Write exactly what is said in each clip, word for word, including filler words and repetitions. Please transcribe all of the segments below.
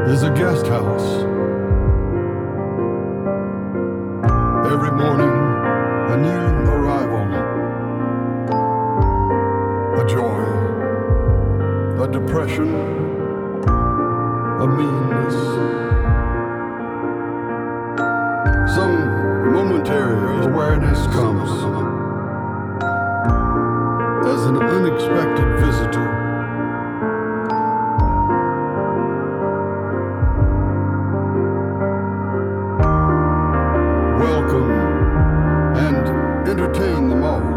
is a guest house. Every morning, a new arrival, a joy, a depression, a meanness, some momentary awareness comes as an unexpected visitor. Welcome and entertain them all.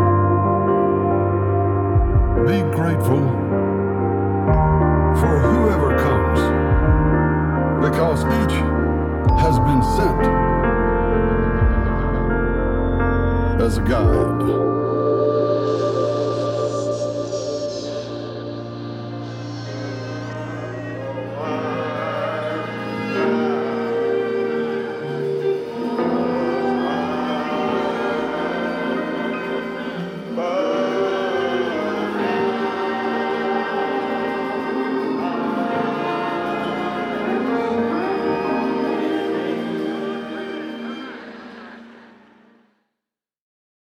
Be grateful for whoever comes, because each has been sent as a guide.